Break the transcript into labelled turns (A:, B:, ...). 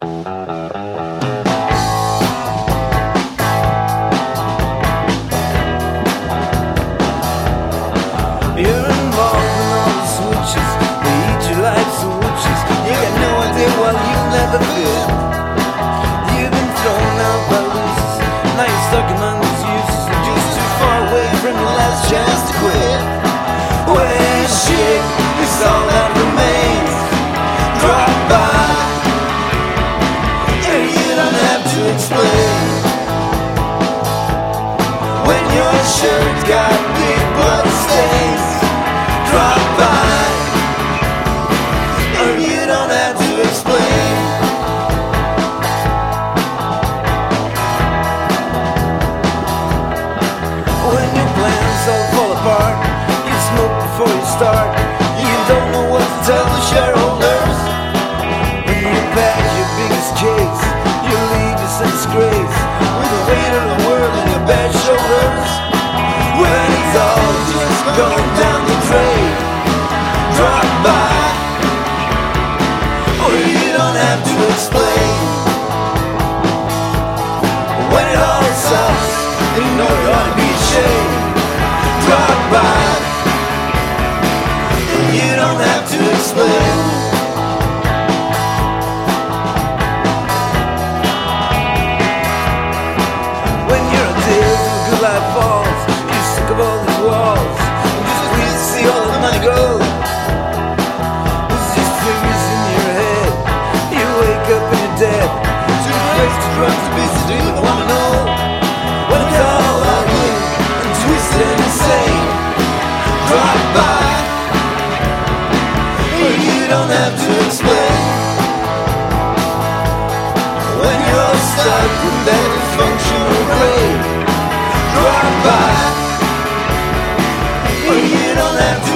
A: You're involved in all the switches. They eat your life switches. You got no idea why you never fit. You've been thrown out by losers. Now you're stuck among these uses. You're just too far away from your last chance to quit. Well, shit, it's all that remains. Drop by, and you don't have to explain. When your shirt's got big blood stains, drop by, or you don't have to explain. When your plans all fall apart, you smoke before you start. You don't know what to tell the shareholders. When you pack your biggest case, you leave us in disgrace, with the weight of the world on your bad shoulders. When it's all just going down the drain, drop by, or you don't have to explain. When it all sucks, and you know it ought to be ashamed, drop by, and you don't have to explain. When you're on days and the good life falls, you're sick of all these walls, and just please see all the money go. It's just figures in your head. You wake up and you're dead. Too close to drugs to be so you don't wanna know. When it's all ugly and twisted and insane, drop by, or you don't have to explain. When you're stuck in that dysfunctional grave, drop by, or you don't have to